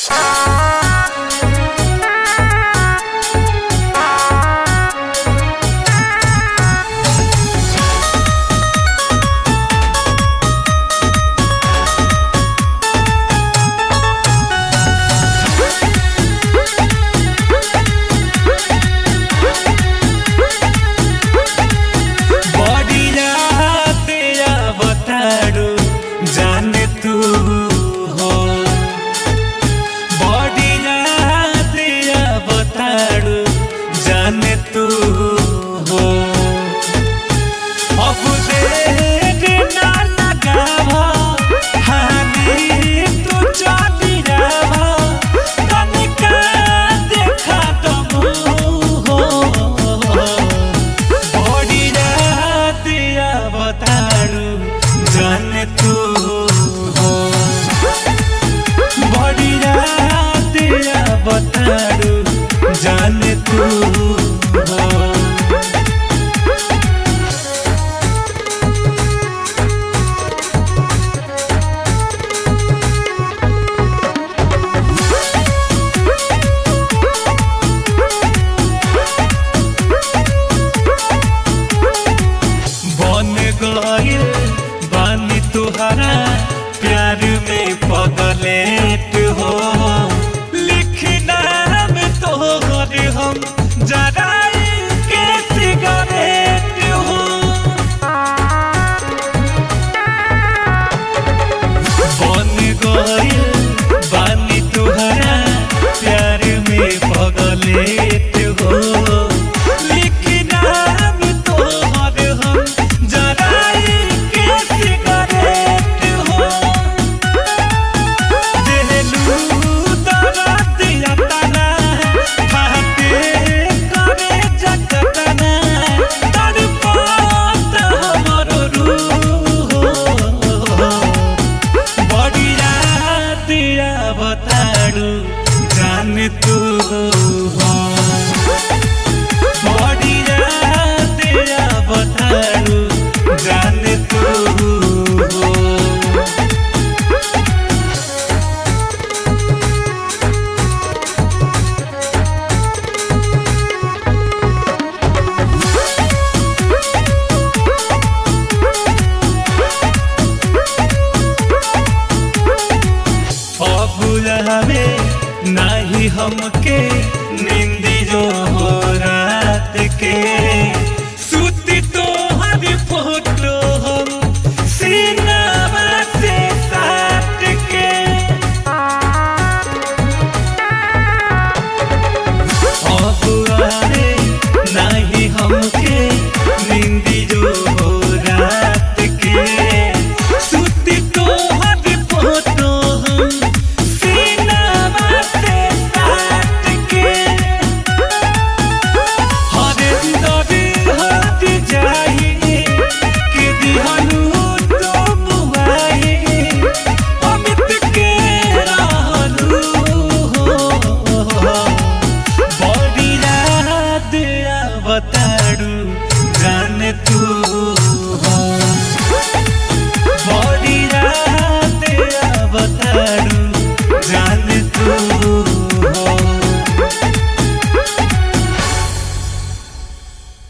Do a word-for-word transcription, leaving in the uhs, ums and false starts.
जाने तू हो। बन गइल बानी तुहरा प्यार में पगलेट हो, लिखना में तोहर हम जराई के सिगरेट हो। बन गइल बानी तुहरा प्यार में पगलेट हो, जाने तू हो। बड़ी रात या बताड़ू जाने तू हो। बुलावे नहीं हमके नींद जो हो रात के।